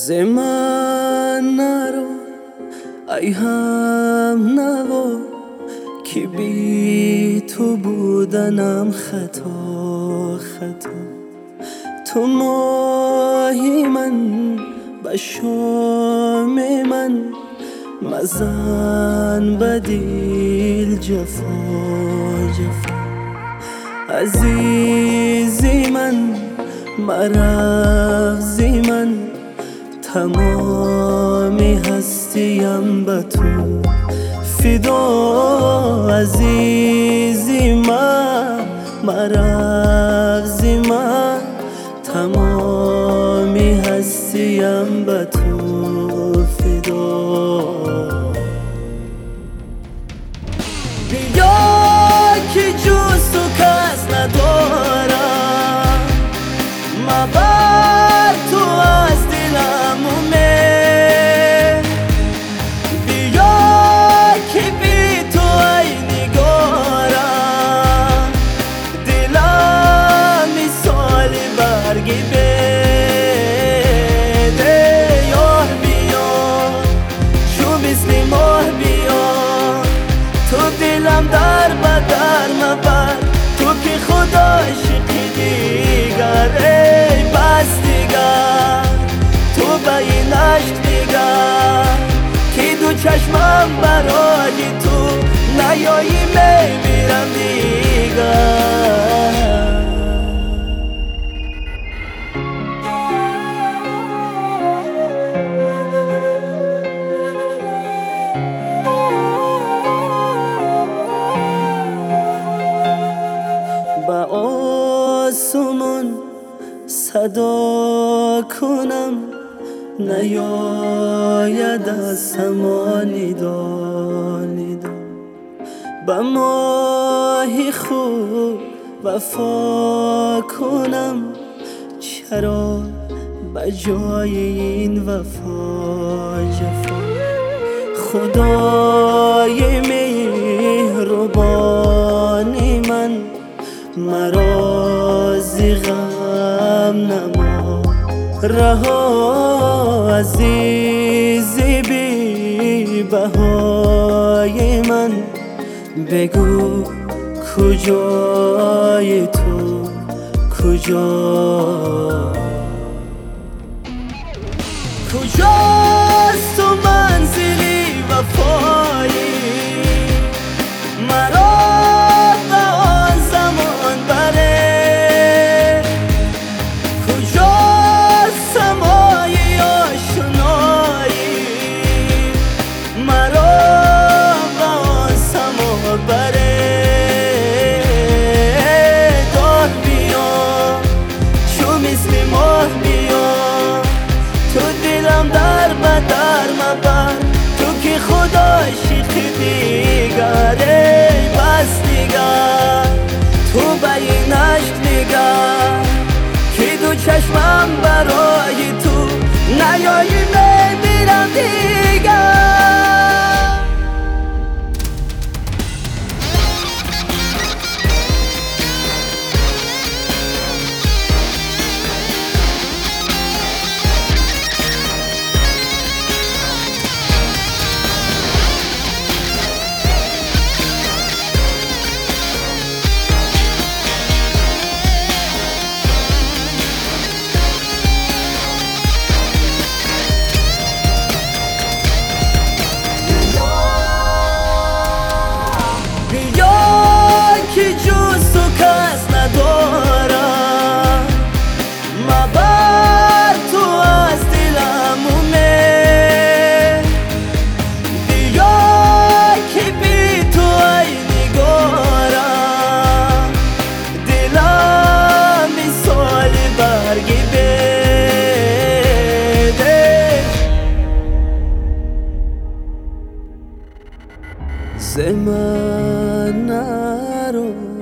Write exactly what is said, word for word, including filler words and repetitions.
زمان نرو ای هم نوا که بی تو بودنم خطا خطا. تو ماهی من به شام من مزن بدیل جفا جفا. عزیزی من مرغزی من تمامی هستیم به تو فدا. عزیزی من مرغزی من تمامی هستیم به تو فدا. بیا که جز تو کس ندارم مبر تو از دلم اومه. بیا که بی تو ای نگارم دلم مثال برگی بده. یار بیا چو مثل ماه بیا تو دلم در بدر مبر. تو که خدا عشقی دیگر ای بس دیگر تو به این عشق دیگر که دو چشمم برای تو نیایی میمیرم دیگر. با آسمان صدا کنم نیاید از سما ندا ندا. با ماهی خوب وفا کنم چرا به جای این وفا جفا. خدای مهربانی من مرا ز غم نما رها. عزیزی بی بهای من بگو کجای تو کجا. کجاست تو منزلی وفایی مرا به آن زمان بره. کجاست سمایی آشنایی مرا به آن سما بره. دار بیا چو مثل ماه بیا تو دلم در بدر مبر. تو که خدا عشق دیگر ای بس دیگر تو به این عشق دیگر که دو چشمم برای تو نیایی میمیرم دیگر. مبر تو از دلم اومه. بیا که بی تو ای نگارم دلم مثال برگی بده. زمان نرو